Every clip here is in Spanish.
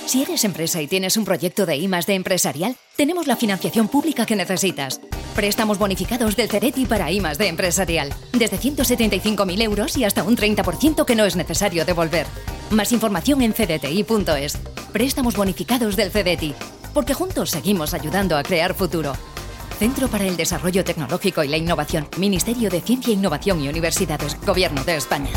Si eres empresa y tienes un proyecto de I+D empresarial, tenemos la financiación pública que necesitas. Préstamos bonificados del CEDETI para I+D empresarial. Desde 175.000 euros y hasta un 30% que no es necesario devolver. Más información en cdti.es. Préstamos bonificados del CEDETI. Porque juntos seguimos ayudando a crear futuro. Centro para el Desarrollo Tecnológico y la Innovación. Ministerio de Ciencia, Innovación y Universidades. Gobierno de España.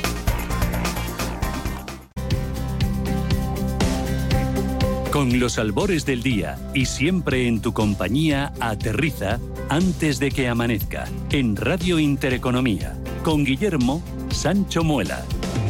Con los albores del día y siempre en tu compañía, aterriza antes de que amanezca. En Radio Intereconomía. Con Guillermo Sancho Muela.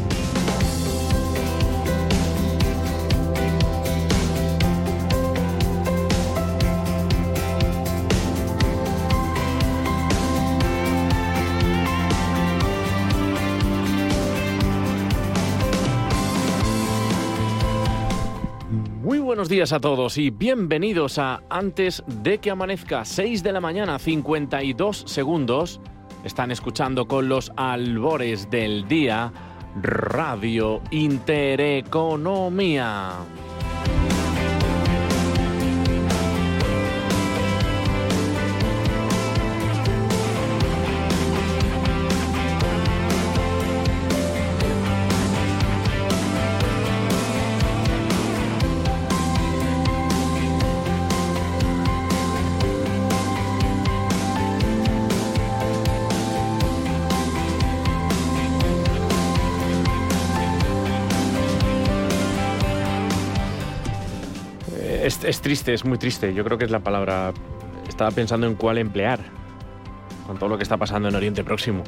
Buenos días a todos y bienvenidos a Antes de que amanezca, 6 de la mañana, 52 segundos. Están escuchando con los albores del día Radio Intereconomía. Es triste, es muy triste. Yo creo que es la palabra. Estaba pensando en cuál emplear con todo lo que está pasando en Oriente Próximo.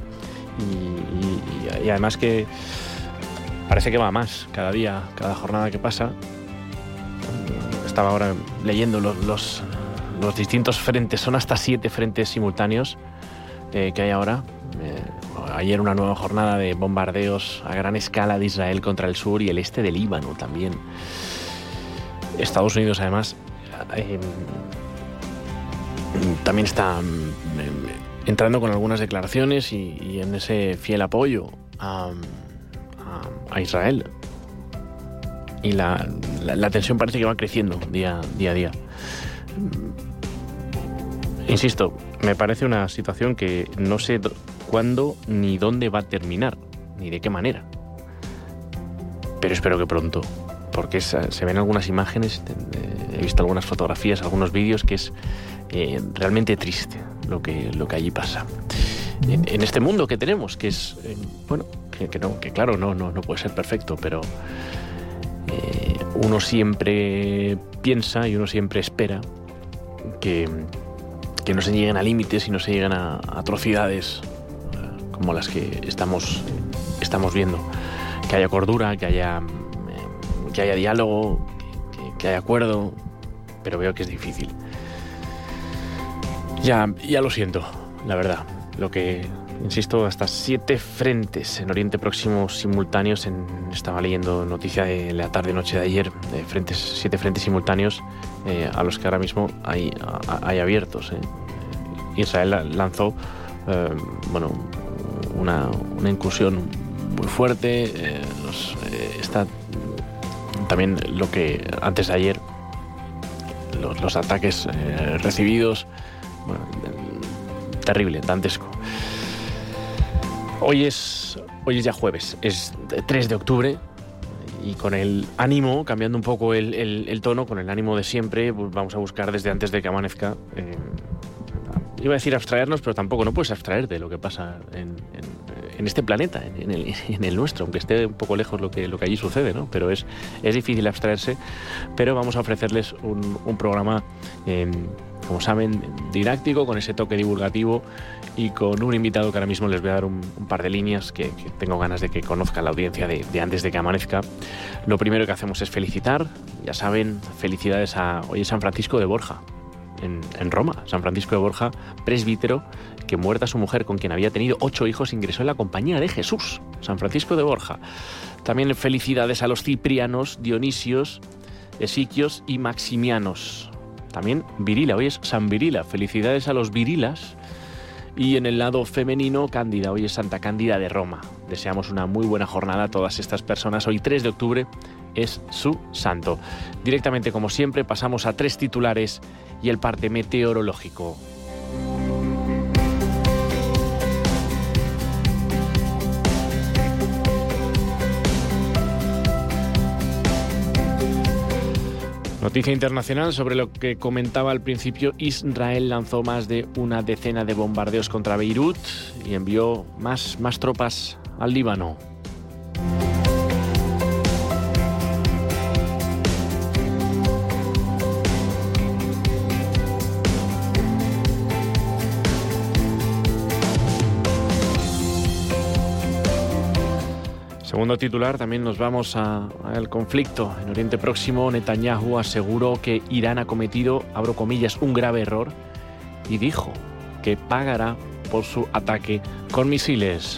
Y además que parece que va más cada día, cada jornada que pasa. Estaba ahora leyendo los distintos frentes. Son hasta 7 frentes simultáneos que hay ahora. Ayer una nueva jornada de bombardeos a gran escala de Israel contra el sur y el este del Líbano también. Estados Unidos, además, también está entrando con algunas declaraciones y en ese fiel apoyo a Israel. Y la tensión parece que va creciendo día a día. Insisto, me parece una situación que no sé cuándo ni dónde va a terminar, ni de qué manera. Pero espero que pronto. Porque se ven algunas imágenes, he visto algunas fotografías, algunos vídeos, que es realmente triste lo que allí pasa. En este mundo que tenemos, que es, que claro, no puede ser perfecto, pero uno siempre piensa y uno siempre espera que no se lleguen a límites y no se lleguen a atrocidades como las que estamos viendo. Que haya cordura, que haya diálogo, que haya acuerdo, pero veo que es difícil. Ya lo siento, la verdad. Lo que, insisto, hasta 7 frentes en Oriente Próximo simultáneos. Estaba leyendo noticia de la tarde-noche de ayer, 7 frentes simultáneos a los que ahora mismo hay abiertos. Israel lanzó una incursión muy fuerte. Está también lo que antes de ayer, los ataques recibidos, terrible, dantesco. Hoy es ya jueves, es 3 de octubre y con el ánimo, cambiando un poco el tono, con el ánimo de siempre, pues vamos a buscar desde antes de que amanezca. Iba a decir abstraernos, pero tampoco, no puedes abstraerte de lo que pasa en este planeta, en el nuestro, aunque esté un poco lejos lo que allí sucede, ¿no? Pero es difícil abstraerse, pero vamos a ofrecerles un programa, como saben, didáctico, con ese toque divulgativo y con un invitado que ahora mismo les voy a dar un par de líneas que tengo ganas de que conozca la audiencia de antes de que amanezca. Lo primero que hacemos es felicitar, ya saben, felicidades hoy es San Francisco de Borja, en Roma. San Francisco de Borja, presbítero, que muerta su mujer, con quien había tenido 8 hijos, ingresó en la compañía de Jesús. San Francisco de Borja. También felicidades a los ciprianos, Dionisios, Esiquios y Maximianos. También Virila, hoy es San Virila. Felicidades a los Virilas. Y en el lado femenino, Cándida, hoy es Santa Cándida de Roma. Deseamos una muy buena jornada a todas estas personas. Hoy 3 de octubre es su santo. Directamente, como siempre, pasamos a 3 titulares y el parte meteorológico. Noticia internacional sobre lo que comentaba al principio. Israel lanzó más de una decena de bombardeos contra Beirut y envió más tropas al Líbano. Segundo titular, también nos vamos al conflicto en Oriente Próximo. Netanyahu aseguró que Irán ha cometido, abro comillas, un grave error y dijo que pagará por su ataque con misiles.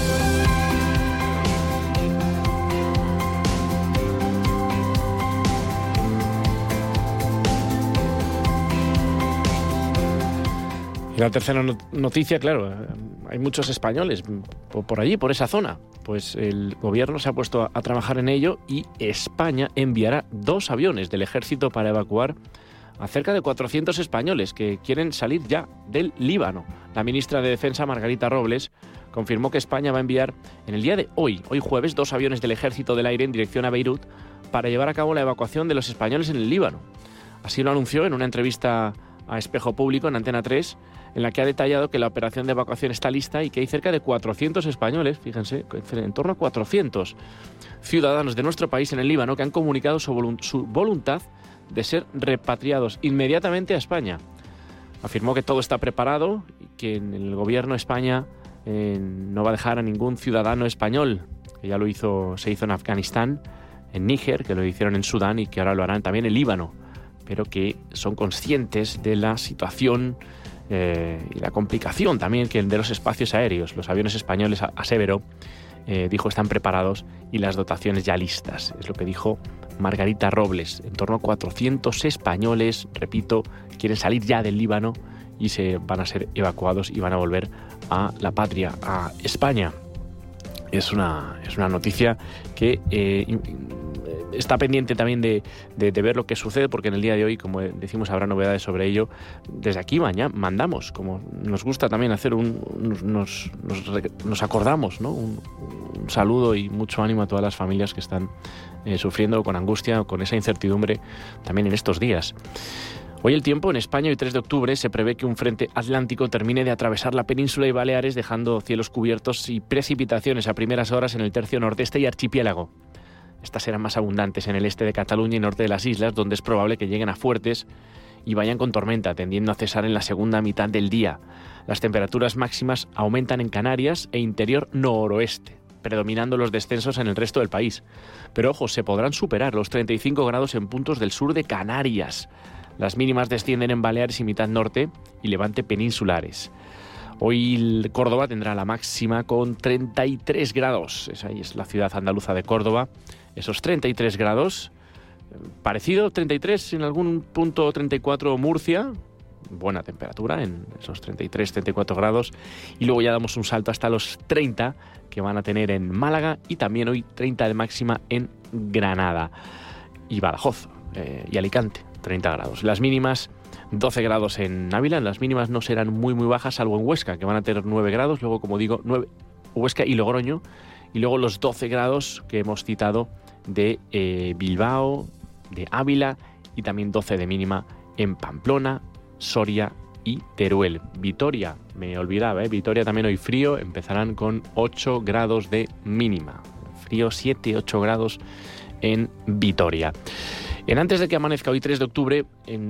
Y la tercera noticia, claro, hay muchos españoles por allí, por esa zona. Pues el gobierno se ha puesto a trabajar en ello y España enviará 2 aviones del ejército para evacuar a cerca de 400 españoles que quieren salir ya del Líbano. La ministra de Defensa, Margarita Robles, confirmó que España va a enviar en el día de hoy jueves, 2 aviones del ejército del aire en dirección a Beirut para llevar a cabo la evacuación de los españoles en el Líbano. Así lo anunció en una entrevista a Espejo Público en Antena 3, en la que ha detallado que la operación de evacuación está lista y que hay cerca de 400 españoles, fíjense, en torno a 400 ciudadanos de nuestro país en el Líbano que han comunicado su voluntad de ser repatriados inmediatamente a España. Afirmó que todo está preparado y que en el gobierno de España no va a dejar a ningún ciudadano español, que ya se hizo en Afganistán, en Níger, que lo hicieron en Sudán y que ahora lo harán también en Líbano, pero que son conscientes de la situación y la complicación también que de los espacios aéreos. Los aviones españoles, aseveró, dijo, están preparados y las dotaciones ya listas. Es lo que dijo Margarita Robles. En torno a 400 españoles, repito, quieren salir ya del Líbano y van a ser evacuados y van a volver a la patria, a España. Es una noticia que está pendiente también de ver lo que sucede, porque en el día de hoy, como decimos, habrá novedades sobre ello. Desde aquí mandamos, como nos gusta también hacer nos acordamos, ¿no? Un saludo y mucho ánimo a todas las familias que están sufriendo con angustia o con esa incertidumbre también en estos días. Hoy el tiempo en España, hoy 3 de octubre, se prevé que un frente atlántico termine de atravesar la península y Baleares, dejando cielos cubiertos y precipitaciones a primeras horas en el tercio nordeste y archipiélago. Estas serán más abundantes en el este de Cataluña y norte de las islas, donde es probable que lleguen a fuertes y vayan con tormenta, tendiendo a cesar en la segunda mitad del día. Las temperaturas máximas aumentan en Canarias e interior noroeste, predominando los descensos en el resto del país. Pero ojo, se podrán superar los 35 grados en puntos del sur de Canarias. Las mínimas descienden en Baleares y mitad norte y levante peninsulares. Hoy Córdoba tendrá la máxima con 33 grados. Ahí es la ciudad andaluza de Córdoba. Esos 33 grados. Parecido, 33 en algún punto, 34 Murcia. Buena temperatura en esos 33, 34 grados. Y luego ya damos un salto hasta los 30 que van a tener en Málaga y también hoy 30 de máxima en Granada y Badajoz y Alicante. 30 grados. Las mínimas, 12 grados en Ávila. Las mínimas no serán muy bajas, salvo en Huesca, que van a tener 9 grados. Luego, como digo, 9 Huesca y Logroño. Y luego los 12 grados que hemos citado de Bilbao, de Ávila, y también 12 de mínima en Pamplona, Soria y Teruel. Vitoria, me olvidaba, Vitoria también hoy frío. Empezarán con 8 grados de mínima. Frío, 7-8 grados en Vitoria. En Antes de que amanezca, hoy 3 de octubre,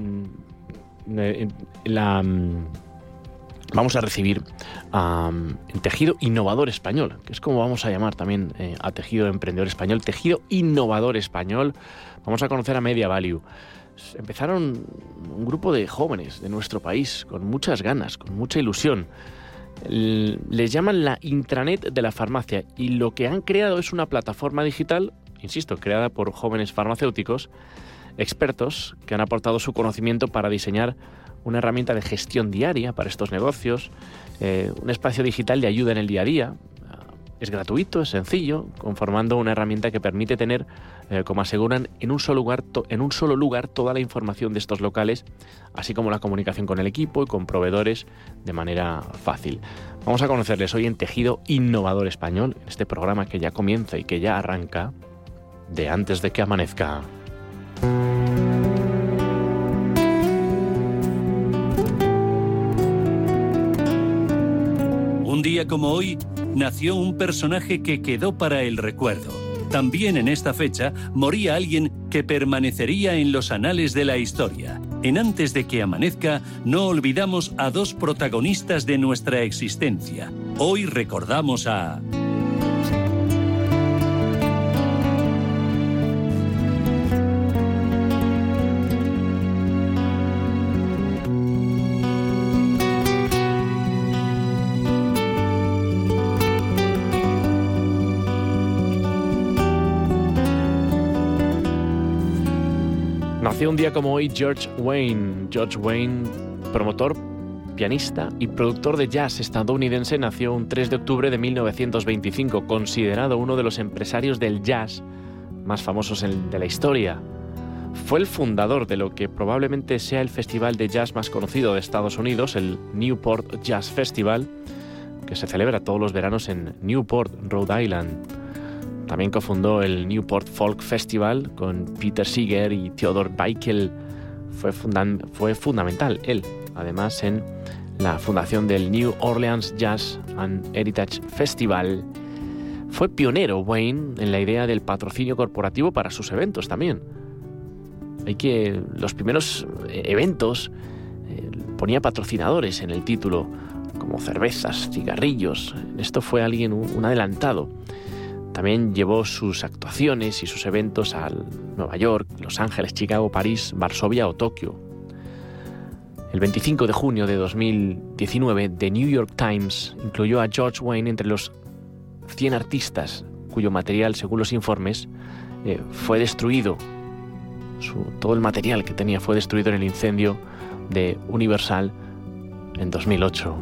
vamos a recibir en Tejido Innovador Español, que es como vamos a llamar también a Tejido Emprendedor Español, Tejido Innovador Español. Vamos a conocer a Media Value. Empezaron un grupo de jóvenes de nuestro país con muchas ganas, con mucha ilusión. Les llaman la intranet de la farmacia y lo que han creado es una plataforma digital, insisto, creada por jóvenes farmacéuticos expertos que han aportado su conocimiento para diseñar una herramienta de gestión diaria para estos negocios, un espacio digital de ayuda en el día a día. Es gratuito, es sencillo, conformando una herramienta que permite tener, como aseguran, en un solo lugar toda la información de estos locales, así como la comunicación con el equipo y con proveedores de manera fácil. Vamos a conocerles hoy en Tejido Innovador Español, en este programa que ya comienza y que ya arranca de antes de que amanezca. Un día como hoy, nació un personaje que quedó para el recuerdo. También en esta fecha moría alguien que permanecería en los anales de la historia. En Antes de que amanezca, no olvidamos a dos protagonistas de nuestra existencia. Hoy recordamos a... Nació un día como hoy George Wayne. George Wayne, promotor, pianista y productor de jazz estadounidense, nació un 3 de octubre de 1925, considerado uno de los empresarios del jazz más famosos de la historia. Fue el fundador de lo que probablemente sea el festival de jazz más conocido de Estados Unidos, el Newport Jazz Festival, que se celebra todos los veranos en Newport, Rhode Island. También cofundó el Newport Folk Festival con Peter Seeger y Theodore Bickel. Fue fundamental él, además, en la fundación del New Orleans Jazz and Heritage Festival. Fue pionero Wayne en la idea del patrocinio corporativo para sus eventos también. Los primeros eventos ponía patrocinadores en el título, como cervezas, cigarrillos. Esto fue un adelantado. También llevó sus actuaciones y sus eventos a Nueva York, Los Ángeles, Chicago, París, Varsovia o Tokio. El 25 de junio de 2019, The New York Times incluyó a George Wayne entre los 100 artistas cuyo material, según los informes, fue destruido. Todo el material que tenía fue destruido en el incendio de Universal en 2008.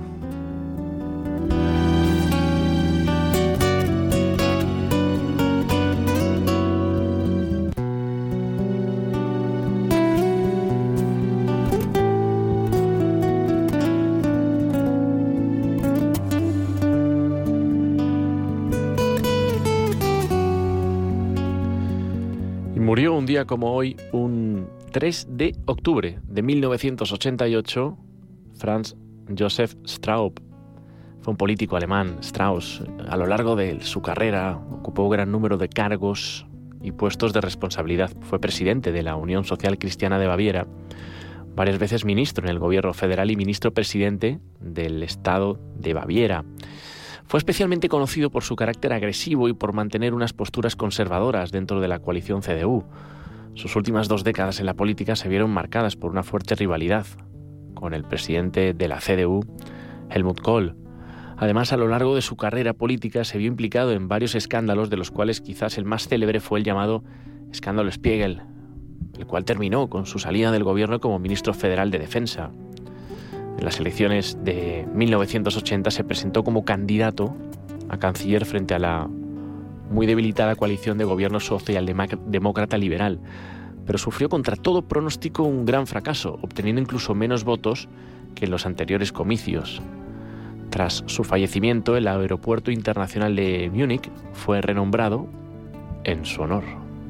Murió un día como hoy, un 3 de octubre de 1988, Franz Josef Strauß. Fue un político alemán. Strauß, a lo largo de su carrera, ocupó un gran número de cargos y puestos de responsabilidad. Fue presidente de la Unión Social Cristiana de Baviera, varias veces ministro en el gobierno federal y ministro presidente del Estado de Baviera. Fue especialmente conocido por su carácter agresivo y por mantener unas posturas conservadoras dentro de la coalición CDU. Sus últimas 2 décadas en la política se vieron marcadas por una fuerte rivalidad con el presidente de la CDU, Helmut Kohl. Además, a lo largo de su carrera política se vio implicado en varios escándalos, de los cuales quizás el más célebre fue el llamado escándalo Spiegel, el cual terminó con su salida del gobierno como ministro federal de Defensa. En las elecciones de 1980 se presentó como candidato a canciller frente a la muy debilitada coalición de gobierno socialdemócrata liberal, pero sufrió contra todo pronóstico un gran fracaso, obteniendo incluso menos votos que en los anteriores comicios. Tras su fallecimiento, el aeropuerto internacional de Múnich fue renombrado en su honor.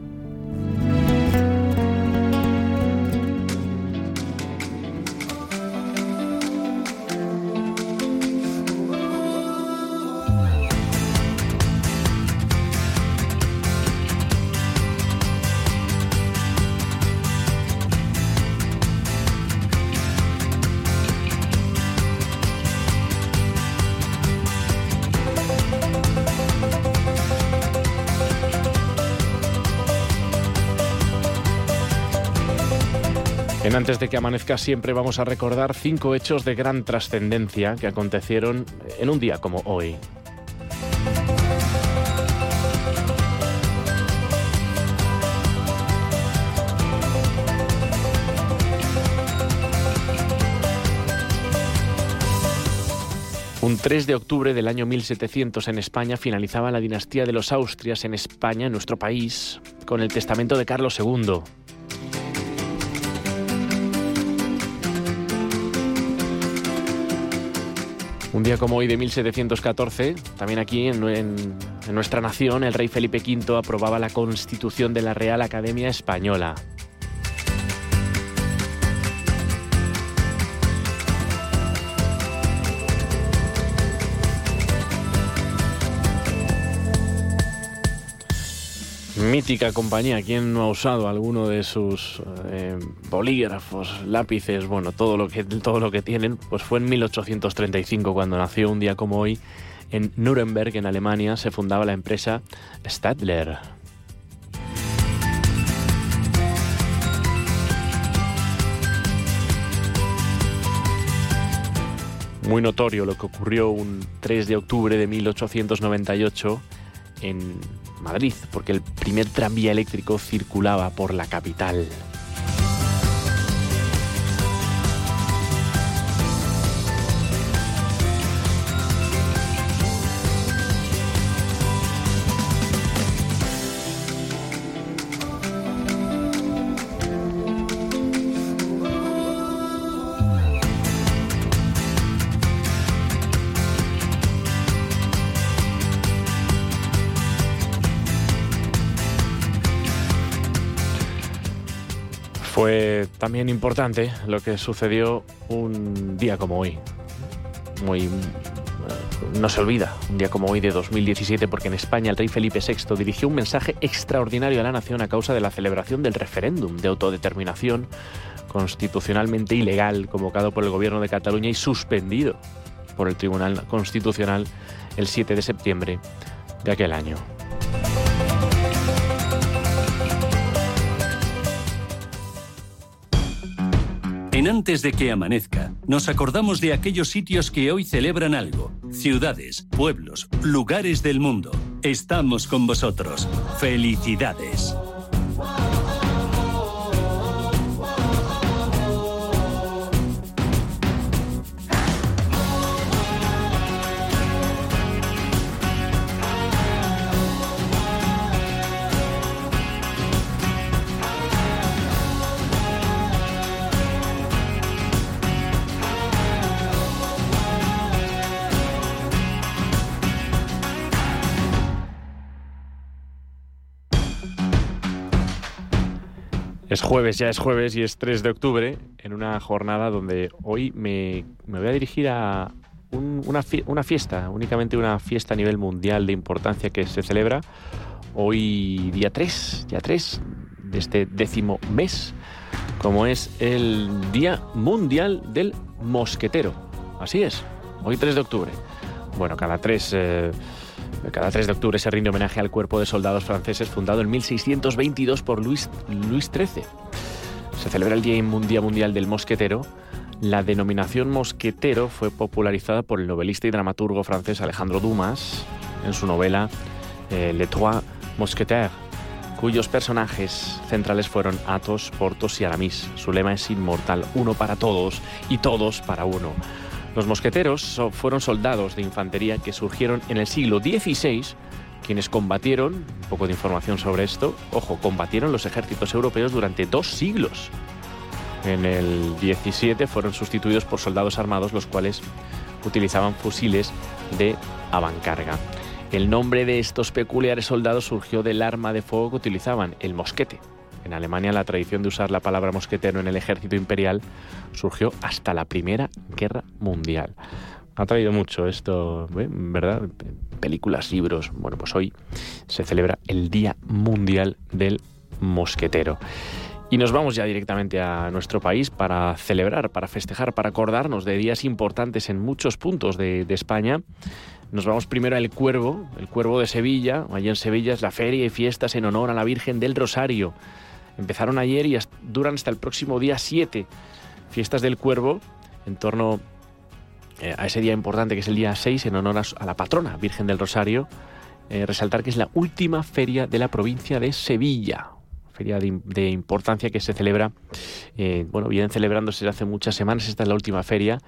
En Antes de que amanezca siempre vamos a recordar 5 hechos de gran trascendencia que acontecieron en un día como hoy. Un 3 de octubre del año 1700 en España finalizaba la dinastía de los Austrias en España, en nuestro país, con el testamento de Carlos II. Un día como hoy de 1714, también aquí en nuestra nación, el rey Felipe V aprobaba la Constitución de la Real Academia Española. Mítica compañía, ¿quién no ha usado alguno de sus bolígrafos, lápices, bueno, todo lo que tienen? Pues fue en 1835 cuando nació, un día como hoy, en Nuremberg, en Alemania, se fundaba la empresa Stadler. Muy notorio lo que ocurrió un 3 de octubre de 1898 en Madrid, porque el primer tranvía eléctrico circulaba por la capital. Fue también importante lo que sucedió un día como hoy. No se olvida, un día como hoy de 2017, porque en España el rey Felipe VI dirigió un mensaje extraordinario a la nación a causa de la celebración del referéndum de autodeterminación constitucionalmente ilegal convocado por el gobierno de Cataluña y suspendido por el Tribunal Constitucional el 7 de septiembre de aquel año. En Antes de que amanezca, nos acordamos de aquellos sitios que hoy celebran algo. Ciudades, pueblos, lugares del mundo. Estamos con vosotros. ¡Felicidades! Es jueves y es 3 de octubre, en una jornada donde hoy me voy a dirigir a una fiesta, únicamente una fiesta a nivel mundial de importancia que se celebra hoy día 3 de este 10º mes, como es el Día Mundial del Mosquetero. Así es, hoy 3 de octubre. Bueno, cada 3 de octubre se rinde homenaje al cuerpo de soldados franceses fundado en 1622 por Luis XIII. Se celebra el Día Mundial del Mosquetero. La denominación mosquetero fue popularizada por el novelista y dramaturgo francés Alejandro Dumas en su novela Les Trois Mousquetaires, cuyos personajes centrales fueron Athos, Porthos y Aramis. Su lema es inmortal: uno para todos y todos para uno. Los mosqueteros fueron soldados de infantería que surgieron en el siglo XVI, quienes combatieron, un poco de información sobre esto, combatieron los ejércitos europeos durante 2 siglos. En el XVII fueron sustituidos por soldados armados, los cuales utilizaban fusiles de avancarga. El nombre de estos peculiares soldados surgió del arma de fuego que utilizaban, el mosquete. En Alemania la tradición de usar la palabra mosquetero en el ejército imperial surgió hasta la Primera Guerra Mundial. Ha traído mucho esto, ¿verdad? Películas, libros. Bueno, pues hoy se celebra el Día Mundial del Mosquetero. Y nos vamos ya directamente a nuestro país para celebrar, para festejar, para acordarnos de días importantes en muchos puntos de España. Nos vamos primero al el Cuervo de Sevilla. Allí en Sevilla es la feria y fiestas en honor a la Virgen del Rosario. Empezaron ayer y duran hasta el próximo día 7. Fiestas del Cuervo en torno a ese día importante que es el día 6 en honor a la patrona Virgen del Rosario. Resaltar que es la última feria de la provincia de Sevilla. Feria de importancia que se celebra, vienen celebrándose desde hace muchas semanas. Esta es la última feria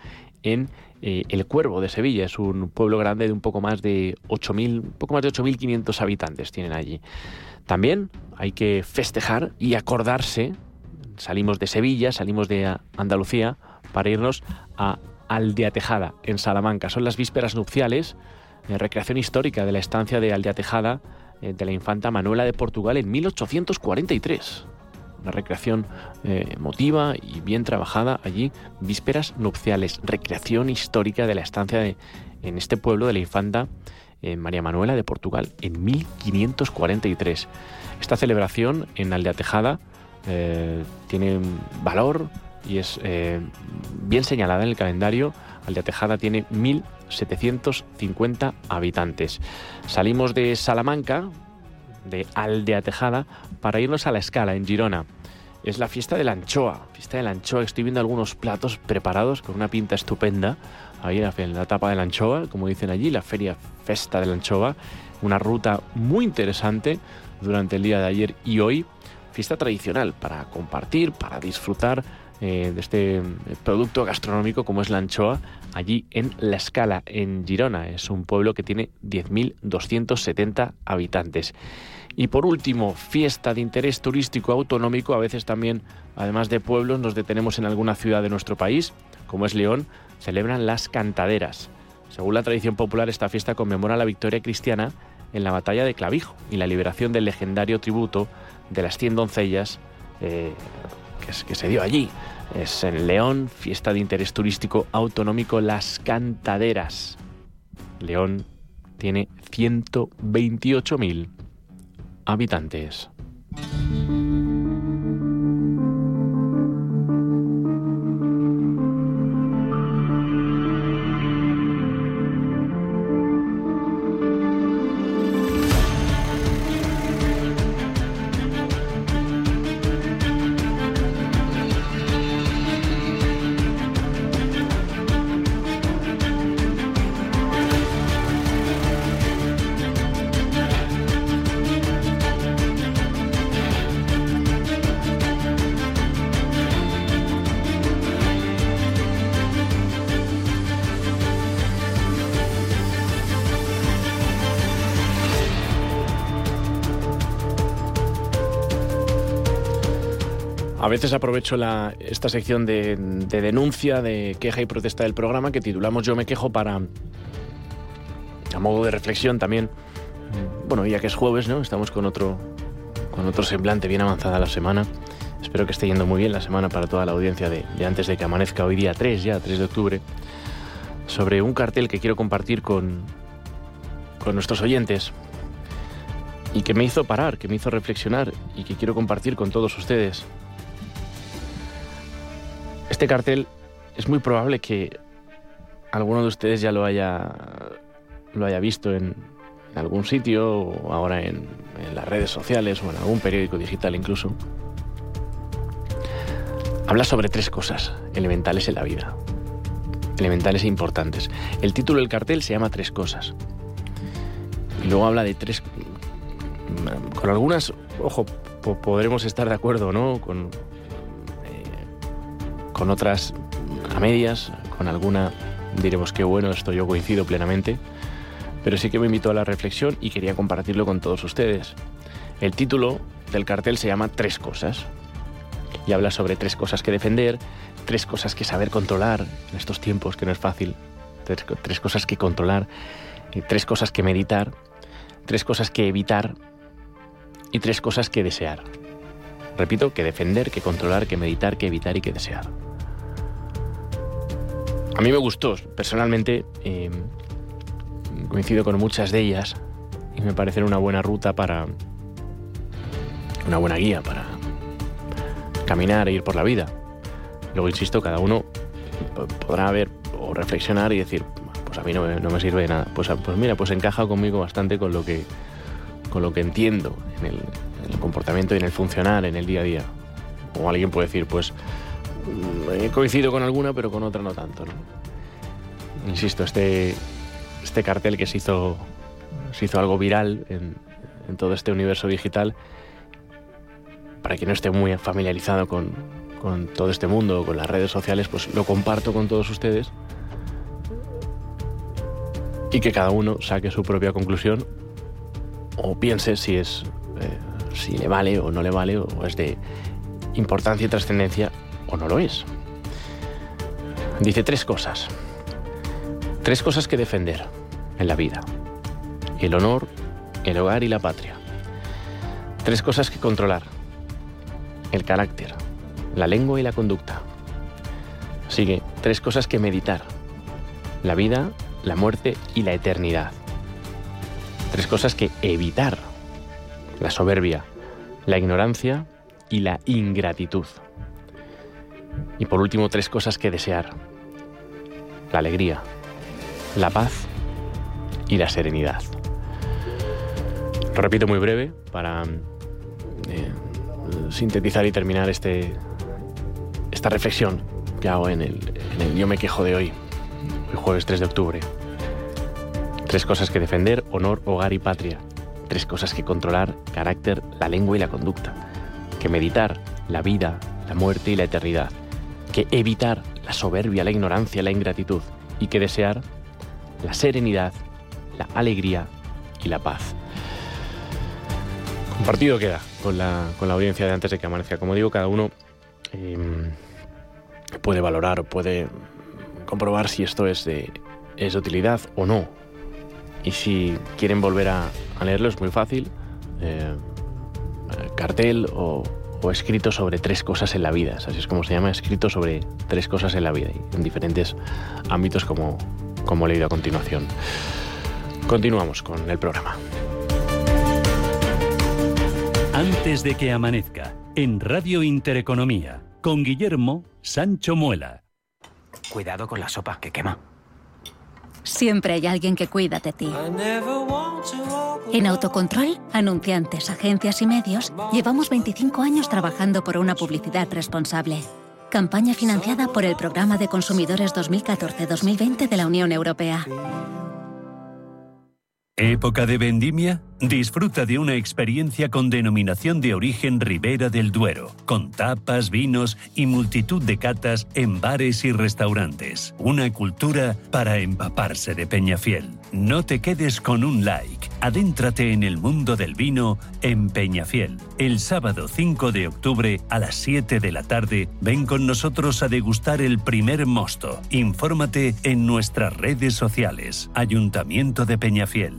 en El Cuervo de Sevilla. Es un pueblo grande de un poco más de 8.500 habitantes tienen allí. También hay que festejar y acordarse. Salimos de Sevilla, salimos de Andalucía para irnos a Aldeatejada, en Salamanca. Son las vísperas nupciales, recreación histórica de la estancia de Aldeatejada de la infanta Manuela de Portugal en 1843. Una recreación emotiva y bien trabajada allí, vísperas nupciales, recreación histórica de la estancia en este pueblo de la infanta María Manuela de Portugal en 1543. Esta celebración en Aldeatejada tiene valor y es bien señalada en el calendario. Aldeatejada tiene 1.750 habitantes. Salimos de Salamanca, de Aldeatejada, para irnos a La Escala, en Girona. Es la fiesta de la anchoa. Estoy viendo algunos platos preparados con una pinta estupenda. Ahí en la tapa de la anchoa, como dicen allí, la feria Festa de la Anchoa. Una ruta muy interesante durante el día de ayer y hoy. Fiesta tradicional para compartir, para disfrutar de este producto gastronómico como es la anchoa, allí en La Escala, en Girona. Es un pueblo que tiene 10.270 habitantes. Y por último, fiesta de interés turístico autonómico. A veces también, además de pueblos, nos detenemos en alguna ciudad de nuestro país, como es León. Celebran las cantaderas. Según la tradición popular, esta fiesta conmemora la victoria cristiana en la batalla de Clavijo y la liberación del legendario tributo de las 100 doncellas que se dio allí. Es en León, fiesta de interés turístico autonómico, las cantaderas. León tiene 128.000 habitantes. A veces aprovecho esta sección de denuncia, de queja y protesta del programa que titulamos Yo me quejo para, a modo de reflexión también, bueno, ya que es jueves, ¿no? Estamos con otro semblante bien avanzada la semana. Espero que esté yendo muy bien la semana para toda la audiencia de antes de que amanezca hoy día 3 de octubre, sobre un cartel que quiero compartir con nuestros oyentes y que me hizo parar, que me hizo reflexionar y que quiero compartir con todos ustedes. Este cartel es muy probable que alguno de ustedes ya lo haya visto en algún sitio o ahora en las redes sociales o en algún periódico digital incluso. Habla sobre 3 cosas elementales en la vida, elementales e importantes. El título del cartel se llama 3 cosas. Y luego habla de 3... Con algunas, ojo, podremos estar de acuerdo, ¿no? Con otras a medias, con alguna diremos que bueno, esto yo coincido plenamente, pero sí que me invitó a la reflexión y quería compartirlo con todos ustedes. El título del cartel se llama 3 cosas y habla sobre 3 cosas que defender, 3 cosas que saber controlar en estos tiempos que no es fácil, 3 cosas que controlar, 3 cosas que meditar, 3 cosas que evitar y 3 cosas que desear. Repito, que defender, que controlar, que meditar, que evitar y que desear. A mí me gustó, personalmente, coincido con muchas de ellas y me parecen una buena ruta una buena guía para caminar e ir por la vida. Luego, insisto, cada uno podrá ver o reflexionar y decir, pues a mí no me sirve de nada. Pues mira, pues encaja conmigo bastante con lo que entiendo en el comportamiento y en el funcionar en el día a día. O alguien puede decir, pues coincido con alguna, pero con otra no tanto, ¿no? Insisto, este cartel que se hizo algo viral en todo este universo digital, para quien no esté muy familiarizado con todo este mundo, con las redes sociales, pues lo comparto con todos ustedes y que cada uno saque su propia conclusión o piense si le vale o no le vale, o es de importancia y trascendencia o no lo es. Dice 3 cosas. 3 cosas que defender en la vida: el honor, el hogar y la patria. 3 cosas que controlar: el carácter, la lengua y la conducta. Sigue 3 cosas que meditar: la vida, la muerte y la eternidad. 3 cosas que evitar: la soberbia, la ignorancia y la ingratitud. Y por último, 3 cosas que desear: la alegría, la paz y la serenidad. Lo repito muy breve para sintetizar y terminar esta reflexión que hago en el Yo me quejo de hoy, el jueves 3 de octubre. 3 cosas que defender: honor, hogar y patria. 3 cosas que controlar: carácter, la lengua y la conducta. Que meditar: la vida, la muerte y la eternidad. Que evitar: la soberbia, la ignorancia, la ingratitud. Y que desear: la serenidad, la alegría y la paz. Compartido queda con la audiencia de Antes de que amanezca. Como digo, cada uno puede valorar o puede comprobar si esto es de utilidad o no. Y si quieren volver a leerlo, es muy fácil. Cartel o escrito sobre 3 cosas en la vida. Así es como se llama, escrito sobre 3 cosas en la vida, y en diferentes ámbitos como he leído a continuación. Continuamos con el programa. Antes de que amanezca, en Radio Intereconomía, con Guillermo Sancho Muela. Cuidado con la sopa, que quema. Siempre hay alguien que cuida de ti. En Autocontrol, anunciantes, agencias y medios, llevamos 25 años trabajando por una publicidad responsable. Campaña financiada por el Programa de Consumidores 2014-2020 de la Unión Europea. ¿Época de vendimia? Disfruta de una experiencia con denominación de origen Ribera del Duero, con tapas, vinos y multitud de catas en bares y restaurantes. Una cultura para empaparse de Peñafiel. No te quedes con un like. Adéntrate en el mundo del vino en Peñafiel. El sábado 5 de octubre a las 7 de la tarde, ven con nosotros a degustar el primer mosto. Infórmate en nuestras redes sociales. Ayuntamiento de Peñafiel.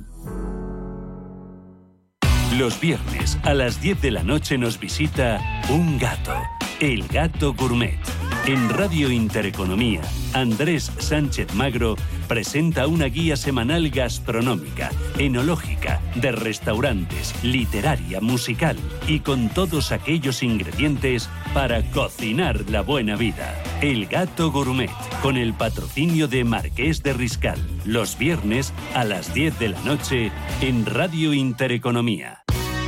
Los viernes a las 10 de la noche nos visita un gato, el Gato Gourmet. En Radio Intereconomía, Andrés Sánchez Magro presenta una guía semanal gastronómica, enológica, de restaurantes, literaria, musical y con todos aquellos ingredientes para cocinar la buena vida. El Gato Gourmet, con el patrocinio de Marqués de Riscal. Los viernes a las 10 de la noche en Radio Intereconomía.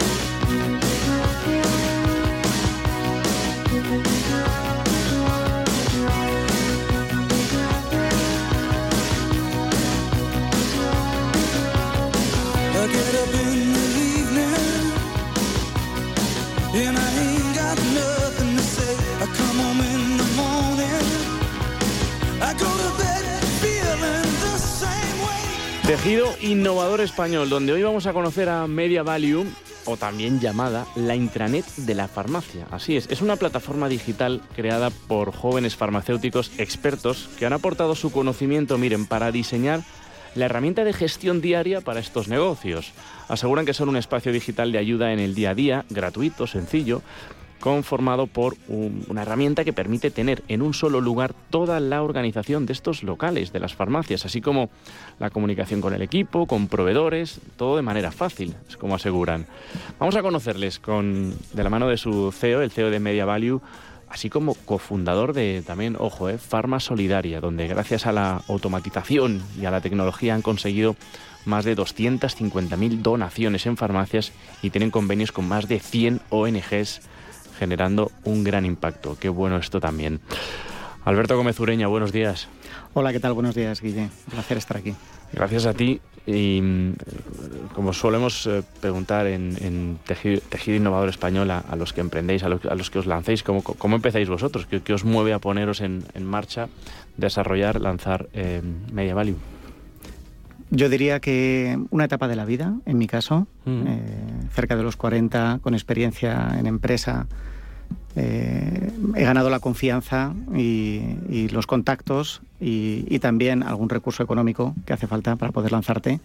Tejido innovador español, donde hoy vamos a conocer a Media Value, o también llamada la intranet de la farmacia. Así es una plataforma digital creada por jóvenes farmacéuticos expertos que han aportado su conocimiento, para diseñar la herramienta de gestión diaria para estos negocios. Aseguran que son un espacio digital de ayuda en el día a día, gratuito, sencillo, conformado por una herramienta que permite tener en un solo lugar toda la organización de estos locales, de las farmacias, así como la comunicación con el equipo, con proveedores, todo de manera fácil, es como aseguran. Vamos a conocerles de la mano de su CEO, el CEO de Media Value, así como cofundador de también, Farma Solidaria, donde gracias a la automatización y a la tecnología han conseguido más de 250.000 donaciones en farmacias y tienen convenios con más de 100 ONGs, generando un gran impacto. Qué bueno esto también. Alberto Gómez Ureña, buenos días. Hola, ¿qué tal? Buenos días, Guille. Un placer estar aquí. Gracias a ti. Y como solemos preguntar en Tejido Innovador Español a los que emprendéis, a los que os lancéis, ¿cómo empezáis vosotros? ¿Qué os mueve a poneros en marcha, desarrollar, lanzar Media Value? Yo diría que una etapa de la vida, en mi caso, cerca de los 40, con experiencia en empresa, he ganado la confianza y los contactos y también algún recurso económico que hace falta para poder lanzarte.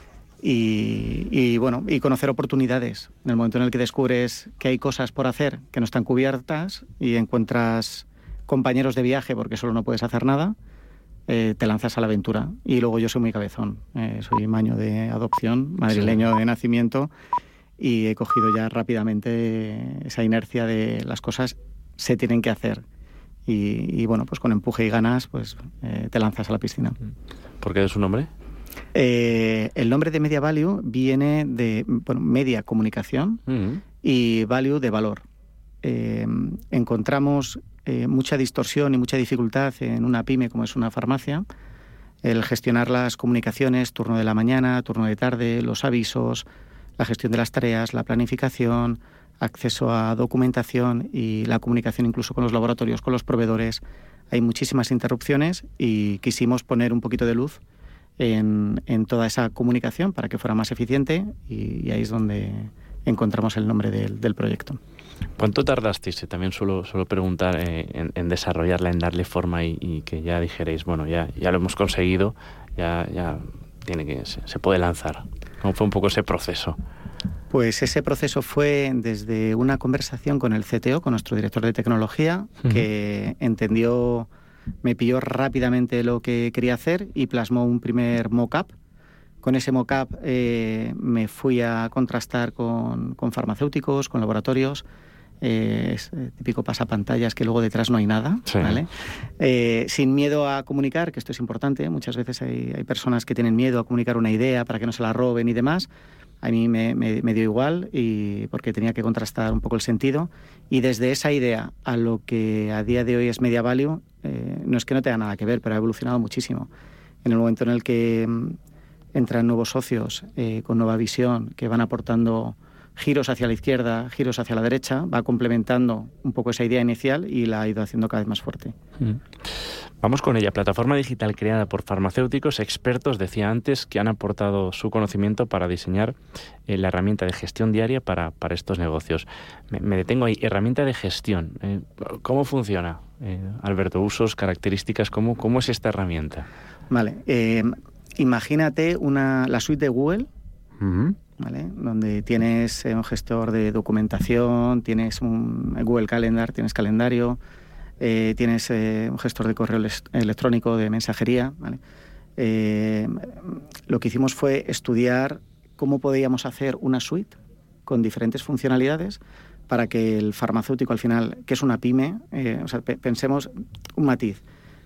Y conocer oportunidades. En el momento en el que descubres que hay cosas por hacer que no están cubiertas y encuentras compañeros de viaje porque solo no puedes hacer nada, te lanzas a la aventura. Y luego yo soy muy cabezón. Soy maño de adopción, madrileño de nacimiento, y he cogido ya rápidamente esa inercia de las cosas se tienen que hacer. Y bueno, pues con empuje y ganas, pues te lanzas a la piscina. ¿Por qué es su nombre? El nombre de Media Value viene de media, comunicación, y value, de valor. Encontramos mucha distorsión y mucha dificultad en una pyme como es una farmacia, el gestionar las comunicaciones, turno de la mañana, turno de tarde, los avisos, la gestión de las tareas, la planificación, acceso a documentación y la comunicación incluso con los laboratorios, con los proveedores. Hay muchísimas interrupciones y quisimos poner un poquito de luz en toda esa comunicación para que fuera más eficiente, y ahí es donde encontramos el nombre del proyecto. ¿Cuánto tardasteis? También suelo preguntar en desarrollarla, en darle forma y que ya dijerais, bueno, ya lo hemos conseguido, ya se puede lanzar. ¿Cómo fue un poco ese proceso? Pues ese proceso fue desde una conversación con el CTO, con nuestro director de tecnología, que entendió, me pilló rápidamente lo que quería hacer y plasmó un primer mock-up. Con ese mock-up me fui a contrastar con farmacéuticos, con laboratorios. Es típico pasapantallas que luego detrás no hay nada, sí. ¿Vale? Sin miedo a comunicar, que esto es importante. Muchas veces hay personas que tienen miedo a comunicar una idea para que no se la roben y demás. A mí me dio igual, porque tenía que contrastar un poco el sentido. Y desde esa idea a lo que a día de hoy es Media Value, no es que no tenga nada que ver, pero ha evolucionado muchísimo. En el momento en el que entran nuevos socios con nueva visión, que van aportando giros hacia la izquierda, giros hacia la derecha, va complementando un poco esa idea inicial y la ha ido haciendo cada vez más fuerte. Vamos con ella. Plataforma digital creada por farmacéuticos expertos, decía antes, que han aportado su conocimiento para diseñar la herramienta de gestión diaria para estos negocios. Me detengo ahí. Herramienta de gestión. ¿Cómo funciona? Alberto, usos, características, ¿cómo es esta herramienta? Vale. Imagínate la suite de Google, ¿vale? Donde tienes un gestor de documentación, tienes un Google Calendar, tienes calendario, tienes un gestor de correo electrónico, de mensajería, ¿vale? Lo que hicimos fue estudiar cómo podíamos hacer una suite con diferentes funcionalidades para que el farmacéutico, al final, que es una pyme, pensemos un matiz.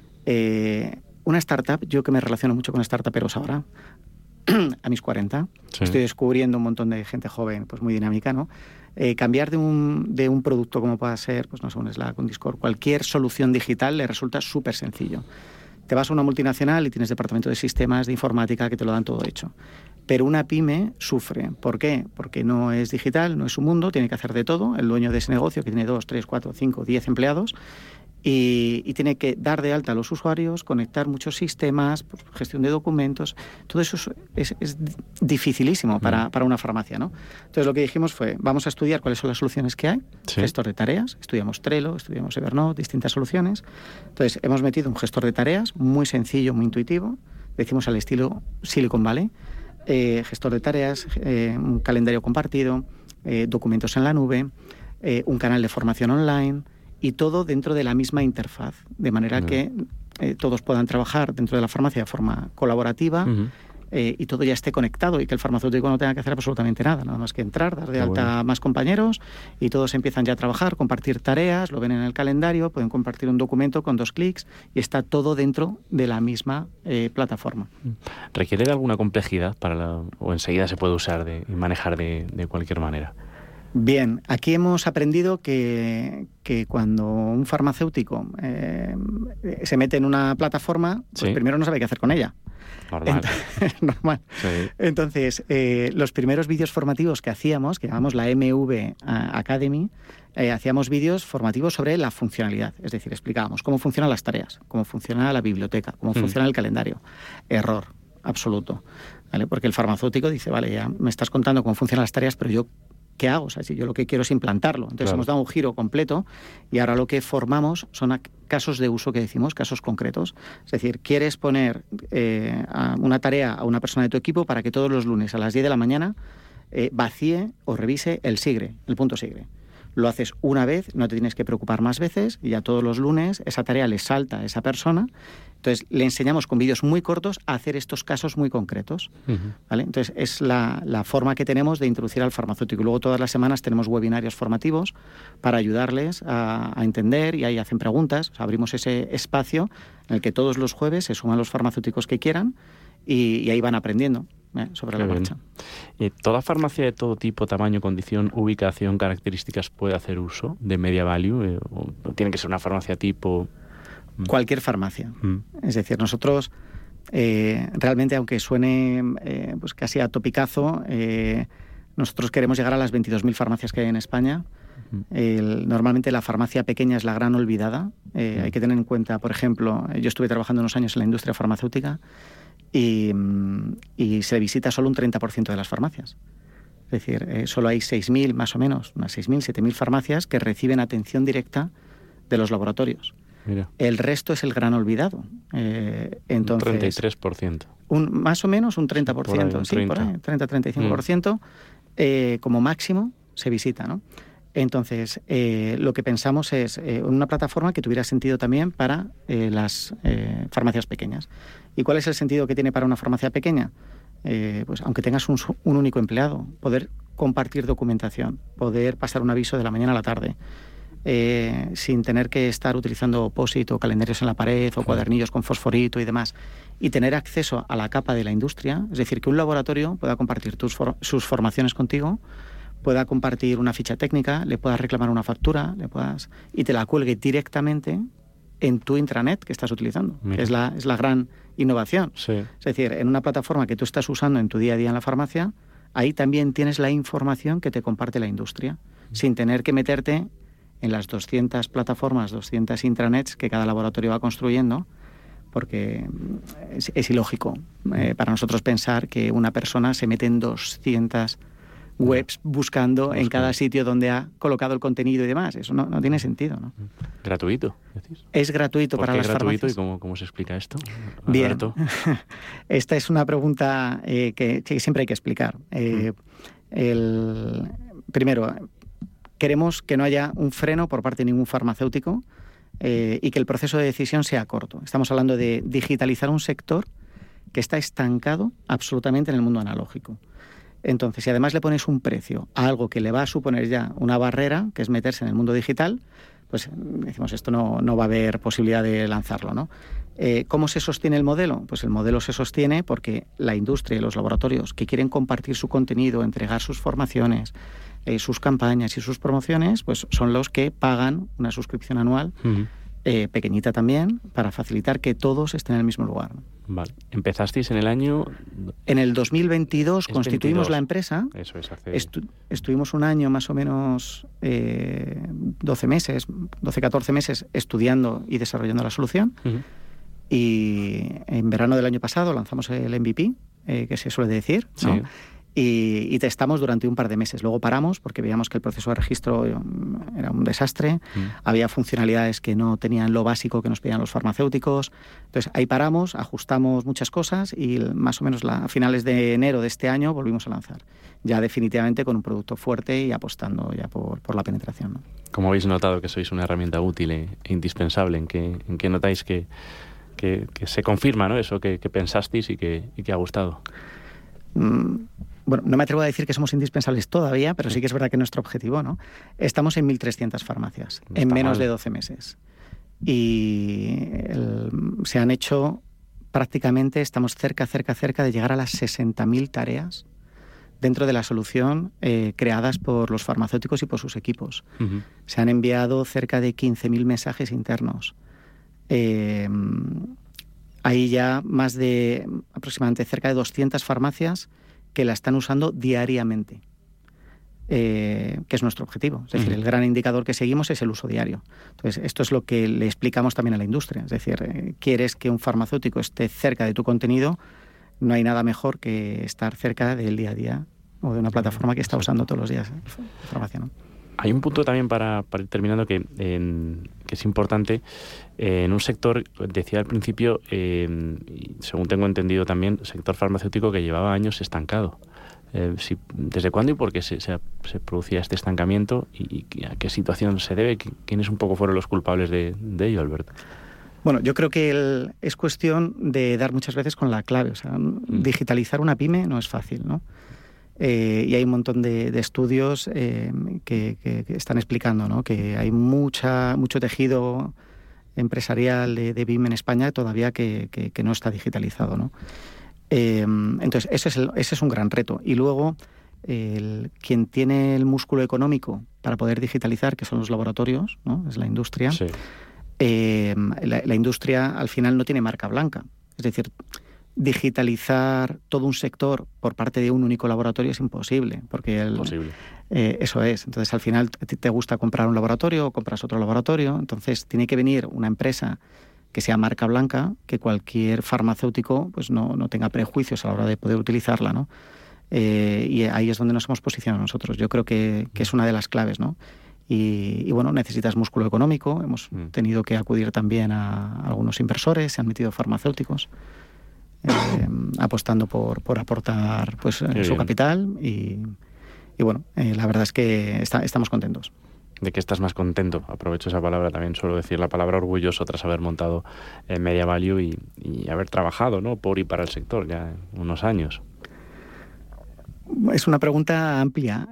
Una startup, yo que me relaciono mucho con startuperos ahora, a mis 40, sí. Estoy descubriendo un montón de gente joven, pues muy dinámica, ¿no? Cambiar de un producto como pueda ser, pues no sé, un Slack, un Discord, cualquier solución digital le resulta súper sencillo. Te vas a una multinacional y tienes departamento de sistemas, de informática, que te lo dan todo hecho. Pero una pyme sufre. ¿Por qué? Porque no es digital, no es su mundo, tiene que hacer de todo. El dueño de ese negocio, que tiene 2, 3, 4, 5, 10 empleados, y tiene que dar de alta a los usuarios, conectar muchos sistemas, pues, gestión de documentos. Todo eso es dificilísimo para una farmacia, ¿no? Entonces lo que dijimos fue, vamos a estudiar cuáles son las soluciones que hay, sí. Gestor de tareas, estudiamos Trello, estudiamos Evernote, distintas soluciones. Entonces hemos metido un gestor de tareas muy sencillo, muy intuitivo, decimos al estilo Silicon Valley, gestor de tareas, un calendario compartido, documentos en la nube, un canal de formación online, y todo dentro de la misma interfaz, de manera que todos puedan trabajar dentro de la farmacia de forma colaborativa, y todo ya esté conectado y que el farmacéutico no tenga que hacer absolutamente nada más que entrar, dar de alta a más compañeros y todos empiezan ya a trabajar, compartir tareas, lo ven en el calendario, pueden compartir un documento con 2 clics y está todo dentro de la misma plataforma. ¿Requiere de alguna complejidad o enseguida se puede usar y manejar de cualquier manera? Bien, aquí hemos aprendido que cuando un farmacéutico se mete en una plataforma, pues primero no sabe qué hacer con ella. Normal. Normal. Sí. Entonces, los primeros vídeos formativos que hacíamos, que llamamos la MV Academy, hacíamos vídeos formativos sobre la funcionalidad. Es decir, explicábamos cómo funcionan las tareas, cómo funciona la biblioteca, cómo funciona el calendario. Error. absoluto, ¿vale? Porque el farmacéutico dice, vale, ya me estás contando cómo funcionan las tareas, pero yo, ¿qué hago? O sea, si yo lo que quiero es implantarlo. Entonces hemos dado un giro completo y ahora lo que formamos son casos de uso que decimos, casos concretos. Es decir, quieres poner una tarea a una persona de tu equipo para que todos los lunes a las 10 de la mañana vacíe o revise el SIGRE, el punto SIGRE. Lo haces una vez, no te tienes que preocupar más veces y ya todos los lunes esa tarea le salta a esa persona. Entonces le enseñamos con vídeos muy cortos a hacer estos casos muy concretos. ¿Vale? Entonces es la forma que tenemos de introducir al farmacéutico. Y luego todas las semanas tenemos webinarios formativos para ayudarles a entender y ahí hacen preguntas. O sea, abrimos ese espacio en el que todos los jueves se suman los farmacéuticos que quieran y ahí van aprendiendo sobre la marcha. ¿Toda farmacia de todo tipo, tamaño, condición, ubicación, características puede hacer uso de Media Value? ¿O tiene que ser una farmacia tipo...? Cualquier farmacia. Es decir, nosotros realmente, aunque suene pues casi a topicazo, nosotros queremos llegar a las 22.000 farmacias que hay en España. Normalmente la farmacia pequeña es la gran olvidada. Hay que tener en cuenta, por ejemplo, yo estuve trabajando unos años en la industria farmacéutica y se visita solo un 30% de las farmacias. Es decir, solo hay 6.000, más o menos, unas 6.000, 7.000 farmacias que reciben atención directa de los laboratorios. Mira. El resto es el gran olvidado. Entonces, un 33%. Más o menos un 30%. Por ahí, por ahí, 30-35%, como máximo se visita, ¿no? Entonces, lo que pensamos es una plataforma que tuviera sentido también para las farmacias pequeñas. ¿Y cuál es el sentido que tiene para una farmacia pequeña? Pues aunque tengas un único empleado, poder compartir documentación, poder pasar un aviso de la mañana a la tarde, sin tener que estar utilizando POSIT o calendarios en la pared o cuadernillos con fosforito y demás, y tener acceso a la capa de la industria, es decir, que un laboratorio pueda compartir sus formaciones contigo, pueda compartir una ficha técnica, le puedas reclamar una factura, y te la cuelgue directamente en tu intranet que estás utilizando, que es la gran innovación. Sí. Es decir, en una plataforma que tú estás usando en tu día a día en la farmacia, ahí también tienes la información que te comparte la industria, sin tener que meterte en las 200 plataformas, 200 intranets que cada laboratorio va construyendo, porque es ilógico para nosotros pensar que una persona se mete en 200 webs buscando en cada sitio donde ha colocado el contenido y demás. Eso no tiene sentido, ¿no? ¿Gratuito, decís? Es gratuito para las farmacias. ¿Por qué gratuito y cómo se explica esto, Alberto? Bien. Esta es una pregunta que siempre hay que explicar. Primero, queremos que no haya un freno por parte de ningún farmacéutico y que el proceso de decisión sea corto. Estamos hablando de digitalizar un sector que está estancado absolutamente en el mundo analógico. Entonces, si además le pones un precio a algo que le va a suponer ya una barrera, que es meterse en el mundo digital, pues decimos, esto no va a haber posibilidad de lanzarlo, ¿no? ¿Cómo se sostiene el modelo? Pues el modelo se sostiene porque la industria y los laboratorios que quieren compartir su contenido, entregar sus formaciones, sus campañas y sus promociones, pues son los que pagan una suscripción anual, pequeñita también, para facilitar que todos estén en el mismo lugar, ¿no? Vale. ¿Empezasteis en el año...? En el 2022 constituimos 22. La empresa. Eso es, estuvimos un año más o menos, 12 meses, 12-14 meses estudiando y desarrollando la solución. Y en verano del año pasado lanzamos el MVP, que se suele decir, ¿no? Sí. Y testamos durante un par de meses. Luego paramos porque veíamos que el proceso de registro era un desastre. Había funcionalidades que no tenían lo básico que nos pedían los farmacéuticos. Entonces ahí paramos, ajustamos muchas cosas y más o menos a finales de enero de este año volvimos a lanzar. Ya definitivamente con un producto fuerte y apostando ya por la penetración, ¿no? ¿Cómo habéis notado que sois una herramienta útil e indispensable? ¿En qué notáis que se confirma, ¿no? Eso que pensasteis y que ha gustado? Bueno, no me atrevo a decir que somos indispensables todavía, pero sí que es verdad que nuestro objetivo, ¿no? Estamos en 1.300 farmacias en menos de 12 meses. Y se han hecho prácticamente, estamos cerca de llegar a las 60.000 tareas dentro de la solución creadas por los farmacéuticos y por sus equipos. Se han enviado cerca de 15.000 mensajes internos. Hay ya más de aproximadamente cerca de 200 farmacias que la están usando diariamente, que es nuestro objetivo. Es decir, el gran indicador que seguimos es el uso diario. Entonces, esto es lo que le explicamos también a la industria. Es decir, quieres que un farmacéutico esté cerca de tu contenido, no hay nada mejor que estar cerca del día a día o de una plataforma que está usando todos los días información, ¿no? Hay un punto también para ir terminando que es importante. En un sector, decía al principio, y según tengo entendido también, sector farmacéutico que llevaba años estancado. ¿Desde cuándo y por qué se producía este estancamiento y a qué situación se debe? ¿Quiénes un poco fueron los culpables de ello, Alberto? Bueno, yo creo que es cuestión de dar muchas veces con la clave. O sea, digitalizar una pyme no es fácil, ¿no? Y hay un montón de estudios que están explicando, ¿no?, que hay mucho tejido empresarial de pyme en España todavía que no está digitalizado, ¿no? Entonces, ese es un gran reto. Y luego, quien tiene el músculo económico para poder digitalizar, que son los laboratorios, ¿no?, es la industria. Sí. La industria al final no tiene marca blanca. Es decir, digitalizar todo un sector por parte de un único laboratorio es imposible, porque eso es. Entonces, al final, te gusta comprar un laboratorio o compras otro laboratorio, entonces tiene que venir una empresa que sea marca blanca, que cualquier farmacéutico pues no tenga prejuicios a la hora de poder utilizarla, ¿no? Y ahí es donde nos hemos posicionado nosotros. Yo creo que es una de las claves, ¿no? Y bueno, necesitas músculo económico. Hemos tenido que acudir también a algunos inversores, se han metido farmacéuticos, apostando por aportar pues su capital y bueno, la verdad es que estamos contentos. ¿De qué estás más contento? Aprovecho esa palabra, también suelo decir la palabra orgulloso tras haber montado Media Value y haber trabajado, ¿no?, por y para el sector ya unos años. Es una pregunta amplia.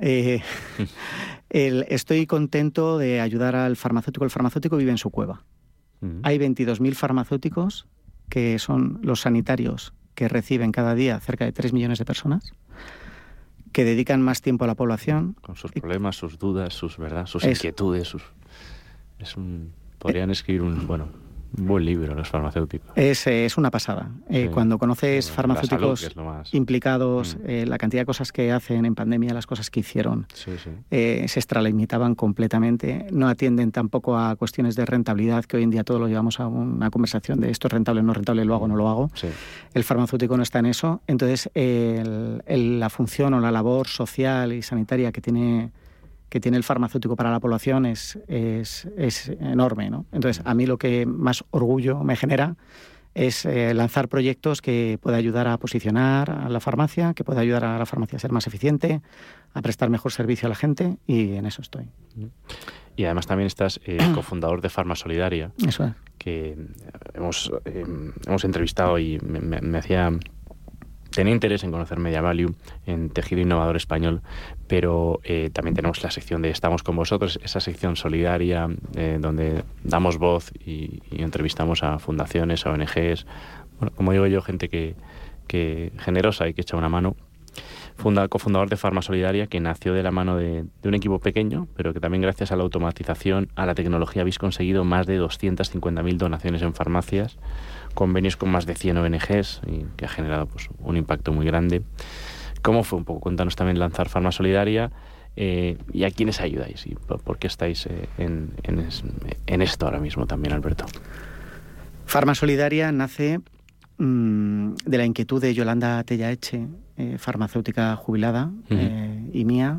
Estoy contento de ayudar al farmacéutico. El farmacéutico vive en su cueva. Hay 22.000 farmacéuticos, que son los sanitarios que reciben cada día cerca de 3 millones de personas, que dedican más tiempo a la población. Con sus problemas, sus dudas, sus inquietudes. Podrían escribir un buen libro los farmacéuticos. Es una pasada. Sí. Cuando conoces farmacéuticos implicados, la cantidad de cosas que hacen en pandemia, las cosas que hicieron, se extralimitaban completamente. No atienden tampoco a cuestiones de rentabilidad, que hoy en día todo lo llevamos a una conversación de esto es rentable, no rentable, lo hago, no lo hago. Sí. El farmacéutico no está en eso. Entonces, la función o la labor social y sanitaria que tiene el farmacéutico para la población es enorme, ¿no? Entonces, a mí lo que más orgullo me genera es lanzar proyectos que pueda ayudar a posicionar a la farmacia, que pueda ayudar a la farmacia a ser más eficiente, a prestar mejor servicio a la gente, y en eso estoy. Y además también estás cofundador de Farma Solidaria. Eso es. Que hemos entrevistado y tenía interés en conocer Media Value, en tejido innovador español, pero también tenemos la sección de Estamos con vosotros, esa sección solidaria donde damos voz y entrevistamos a fundaciones, a ONGs, bueno, como digo yo, gente que generosa y que echa una mano. Cofundador de Farma Solidaria, que nació de la mano de un equipo pequeño, pero que también gracias a la automatización, a la tecnología, habéis conseguido más de 250.000 donaciones en farmacias, convenios con más de 100 ONGs, y que ha generado pues un impacto muy grande. ¿Cómo fue un poco? Cuéntanos también lanzar Farma Solidaria y a quiénes ayudáis y por qué estáis en esto ahora mismo también, Alberto. Farma Solidaria nace de la inquietud de Yolanda Tellaeche, farmacéutica jubilada, y mía,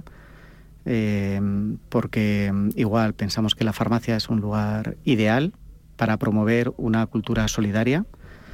porque igual pensamos que la farmacia es un lugar ideal para promover una cultura solidaria.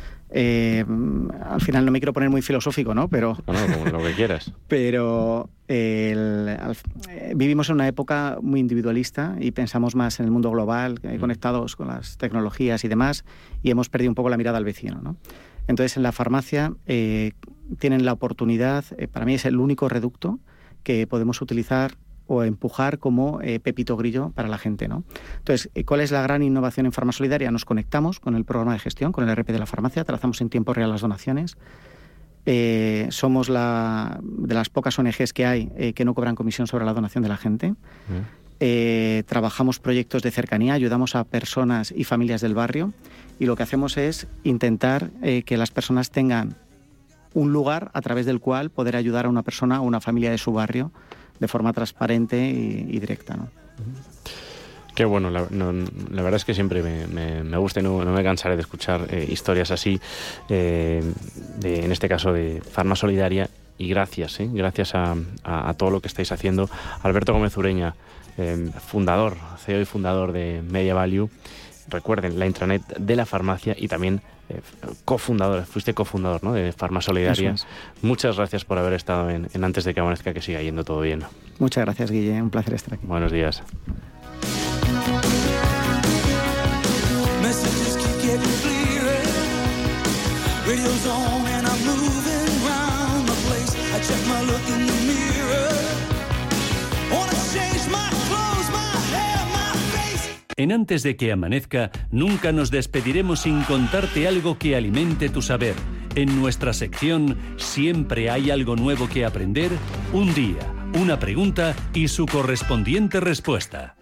Al final no me quiero poner muy filosófico, ¿no? Pero como lo que quieras. Pero vivimos en una época muy individualista y pensamos más en el mundo global, conectados con las tecnologías y demás, y hemos perdido un poco la mirada al vecino, ¿no? Entonces, en la farmacia tienen la oportunidad, para mí es el único reducto que podemos utilizar o empujar como pepito grillo para la gente, ¿no? Entonces, ¿cuál es la gran innovación en Farma Solidaria? Nos conectamos con el programa de gestión, con el RP de la farmacia, trazamos en tiempo real las donaciones. Somos de las pocas ONGs que hay que no cobran comisión sobre la donación de la gente. Trabajamos proyectos de cercanía, ayudamos a personas y familias del barrio, y lo que hacemos es intentar que las personas tengan un lugar a través del cual poder ayudar a una persona o una familia de su barrio de forma transparente y directa, ¿no? Qué bueno, la verdad es que siempre me gusta y no me cansaré de escuchar historias así, en este caso de Farma Solidaria, y gracias a todo lo que estáis haciendo. Alberto Gómez Ureña, fundador, CEO y fundador de Media Value, recuerden, la intranet de la farmacia, y también fuiste cofundador, ¿no?, de Farma Solidaria. Es. Muchas gracias por haber estado en Antes de que amanezca, que siga yendo todo bien. Muchas gracias, Guille, un placer estar aquí. Buenos días. Messages keep getting clearer. Radio's on and I'm moving round the place. I check my look in the mirror. Wanna change my clothes, my hair, my face. En Antes de que amanezca, nunca nos despediremos sin contarte algo que alimente tu saber. En nuestra sección Siempre hay algo nuevo que aprender, un día, una pregunta y su correspondiente respuesta.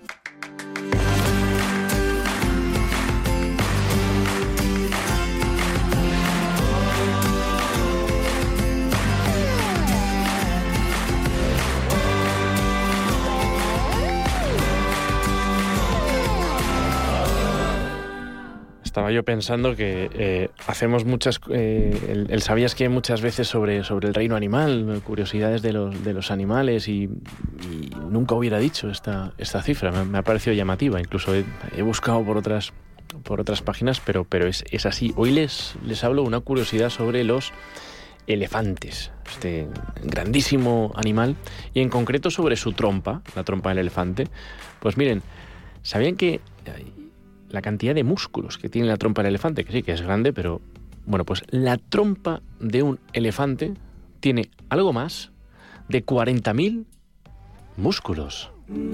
Estaba yo pensando que hacemos muchas... el sabías que muchas veces sobre el reino animal, curiosidades de los animales, y nunca hubiera dicho esta cifra. Me ha parecido llamativa. Incluso he buscado por otras páginas, pero es así. Hoy les hablo una curiosidad sobre los elefantes, este grandísimo animal, y en concreto sobre su trompa, la trompa del elefante. Pues miren, ¿sabían que la cantidad de músculos que tiene la trompa del elefante, que sí que es grande, pero bueno, pues la trompa de un elefante tiene algo más de 40.000 músculos?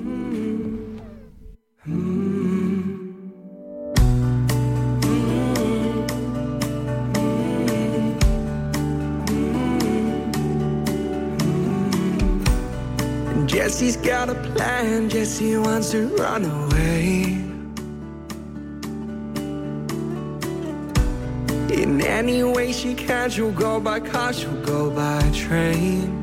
Jesse's got a plan, Jesse wants to run away. In any way she can, she'll go by car, she'll go by train.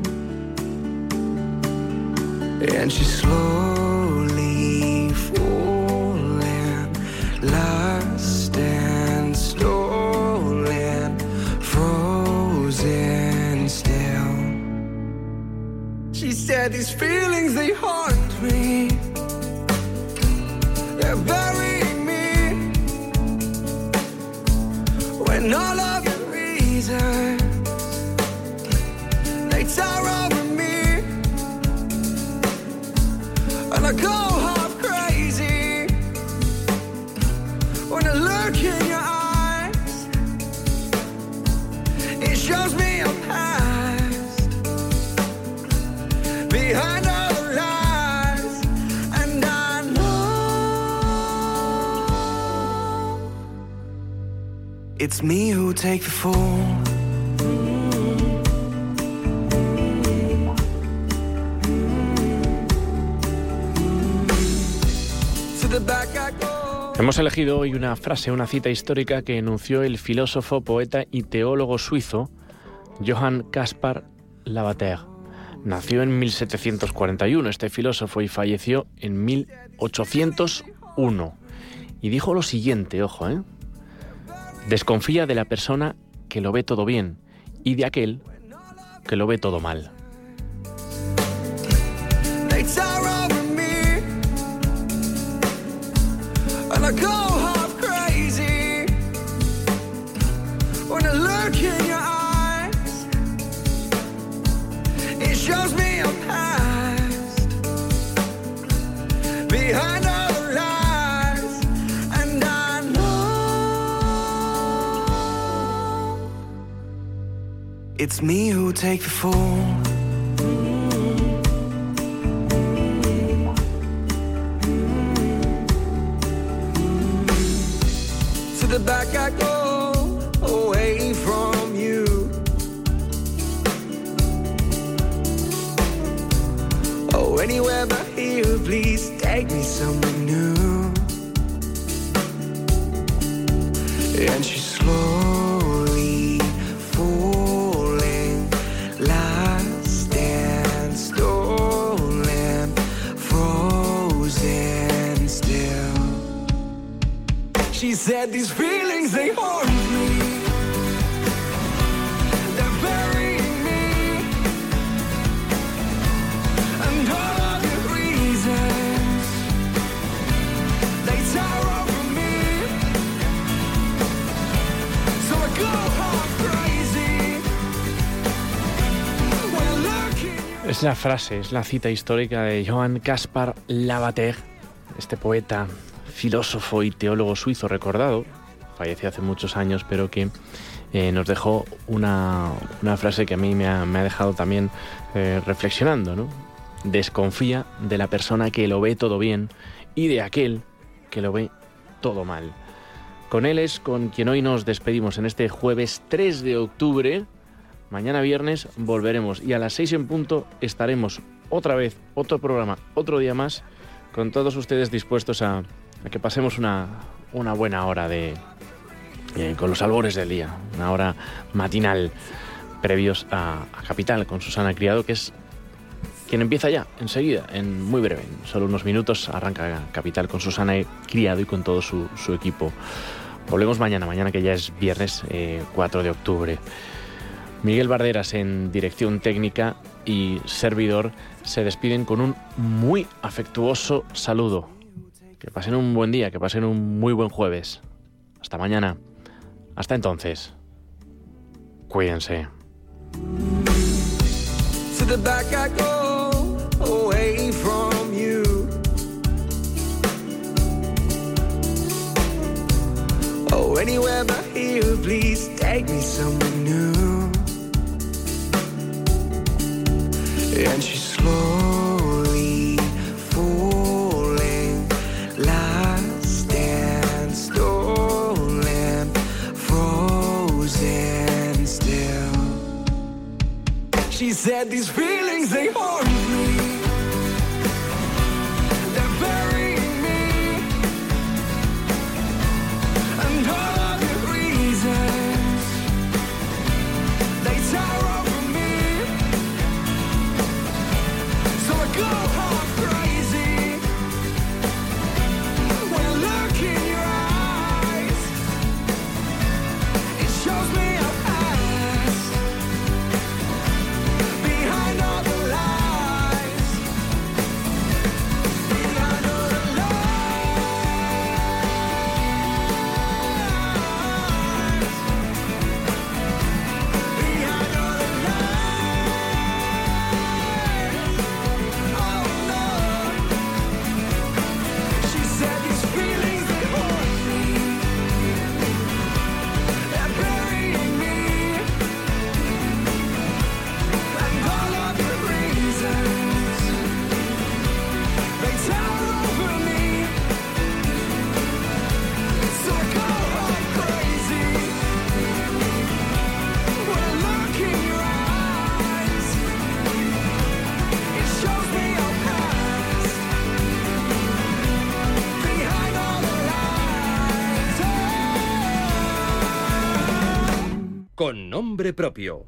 And she's slowly falling, lost and stolen, frozen still. She said these feelings, they haunt me, they're burying me. When all of your reasons, they tower over me, and I go half crazy when I look in your eyes. It shows me a past behind all the lies, and I know it's me who take the fall. Hemos elegido hoy una frase, una cita histórica que enunció el filósofo, poeta y teólogo suizo Johann Caspar Lavater. Nació en 1741 este filósofo y falleció en 1801. Y dijo lo siguiente, ojo, desconfía de la persona que lo ve todo bien y de aquel que lo ve todo mal. And I go half crazy when I look in your eyes. It shows me a past behind all the lies, and I know it's me who take the fall. The back I go, away from you. Oh, anywhere but here, please take me somewhere new. And she's slowly falling, lost and stolen, frozen still. She said these feelings, they haunt me. They're burying me. And all of the reasons they tower over me. So I go half crazy. We're looking. Es la frase, es la cita histórica de Johann Caspar Lavater, este poeta, filósofo y teólogo suizo recordado, falleció hace muchos años, pero que nos dejó una frase que a mí me ha dejado también reflexionando, ¿no? Desconfía de la persona que lo ve todo bien y de aquel que lo ve todo mal. Con él es con quien hoy nos despedimos en este jueves 3 de octubre. Mañana viernes volveremos y a las 6 en punto estaremos otra vez, otro programa, otro día más, con todos ustedes dispuestos a que pasemos una buena hora con los albores del día, una hora matinal previos a Capital con Susana Criado, que es quien empieza ya, enseguida, en muy breve, en solo unos minutos arranca Capital con Susana Criado y con todo su equipo. Volvemos mañana que ya es viernes 4 de octubre. Miguel Barderas en dirección técnica y servidor se despiden con un muy afectuoso saludo. Que pasen un buen día, que pasen un muy buen jueves. Hasta mañana. Hasta entonces. Cuídense. To the back I go, away from you. Oh, anywhere but here, please take me somewhere new. And she's slowly falling, lost and stolen, frozen still. She said these feelings, they haunt me. They're burying me. And all of the reasons they tower over me. So I go half crazy when I look in your eyes. It shows me our past behind all the lies. Behind all the lies. Behind all the lies. Oh no. She said these feelings, they haunt me. They're burying me. And all of the reasons they tower over me. So I go half crazy when I look in your eyes. It shows me our past behind all the lies. Con nombre propio.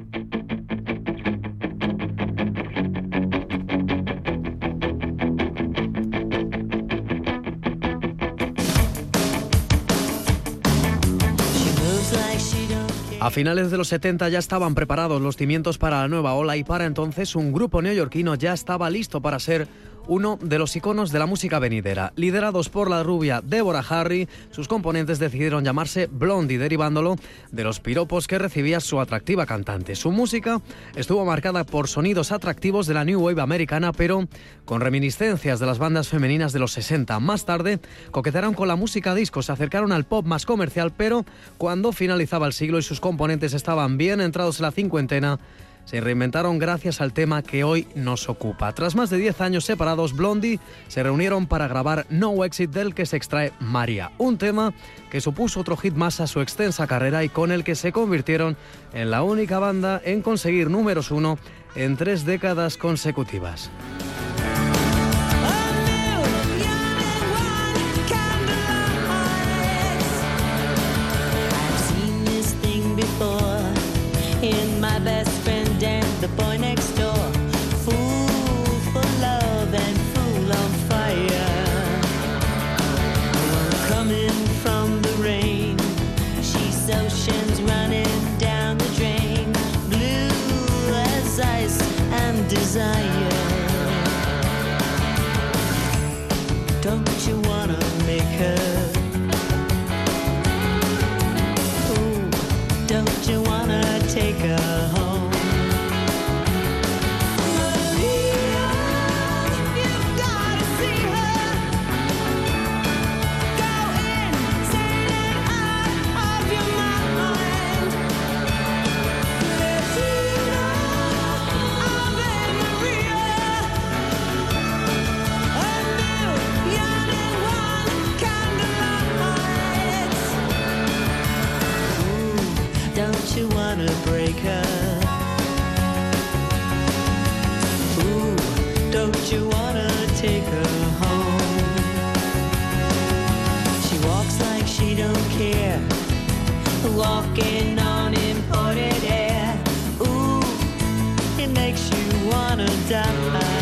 A finales de los 70 ya estaban preparados los cimientos para la nueva ola y para entonces un grupo neoyorquino ya estaba listo para ser uno de los iconos de la música venidera. Liderados por la rubia Deborah Harry, sus componentes decidieron llamarse Blondie, derivándolo de los piropos que recibía su atractiva cantante. Su música estuvo marcada por sonidos atractivos de la New Wave americana, pero con reminiscencias de las bandas femeninas de los 60. Más tarde, coquetearon con la música disco, se acercaron al pop más comercial, pero cuando finalizaba el siglo y sus componentes estaban bien entrados en la cincuentena, se reinventaron gracias al tema que hoy nos ocupa. Tras más de 10 años separados, Blondie se reunieron para grabar No Exit, del que se extrae María, un tema que supuso otro hit más a su extensa carrera y con el que se convirtieron en la única banda en conseguir números 1 en 3 décadas consecutivas. In my best friend and the boy next door, fool for love and fool on fire. Coming from wanna break her. Ooh, don't you wanna take her home? She walks like she don't care, walking on imported air. Ooh, it makes you wanna die.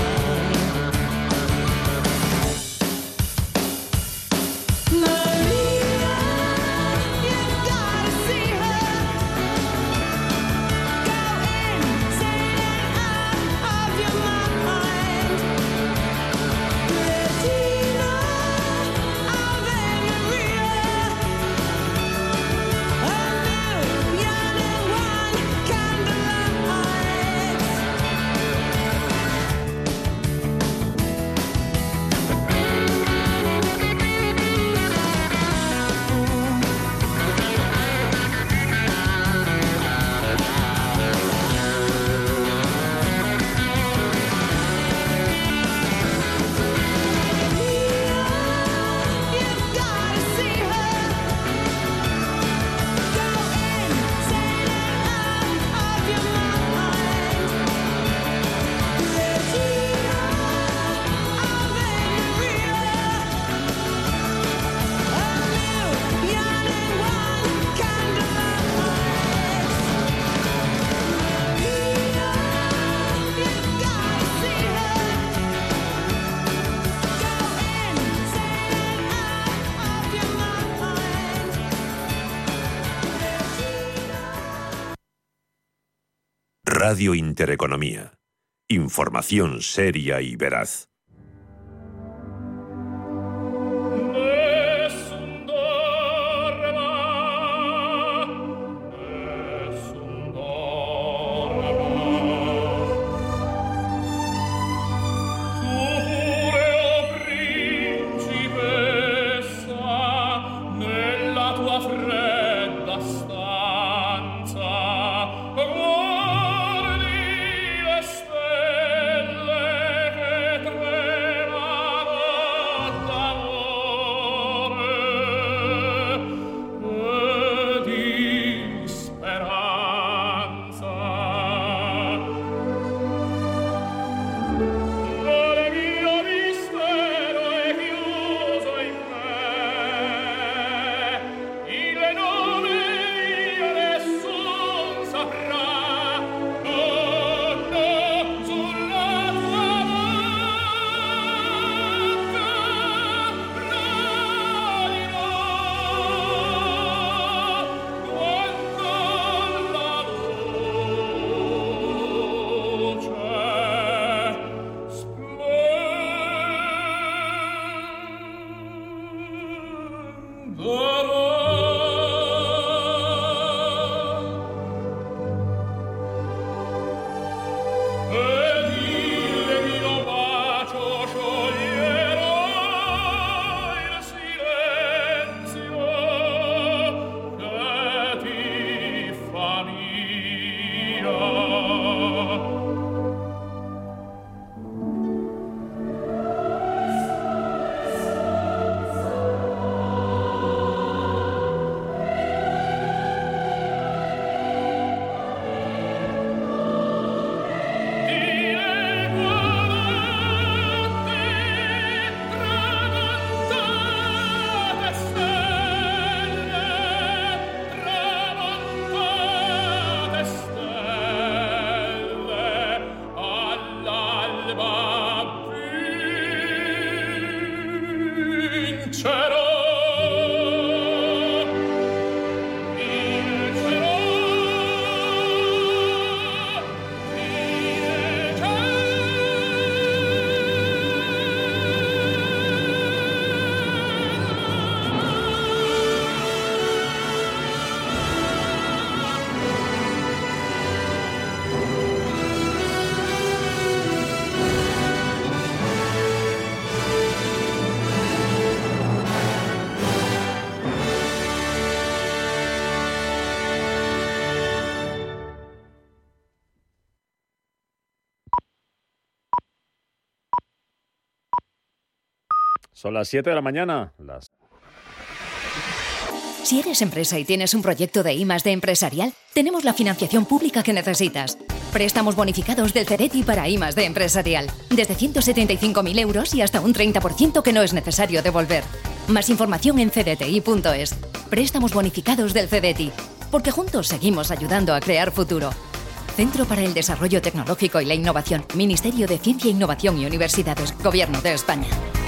Radio Intereconomía. Información seria y veraz. Son las 7 de la mañana. Si eres empresa y tienes un proyecto de I+D empresarial, tenemos la financiación pública que necesitas. Préstamos bonificados del CEDETI para I+D empresarial. Desde 175.000 euros y hasta un 30% que no es necesario devolver. Más información en cdti.es. Préstamos bonificados del CEDETI. Porque juntos seguimos ayudando a crear futuro. Centro para el Desarrollo Tecnológico y la Innovación. Ministerio de Ciencia, Innovación y Universidades. Gobierno de España.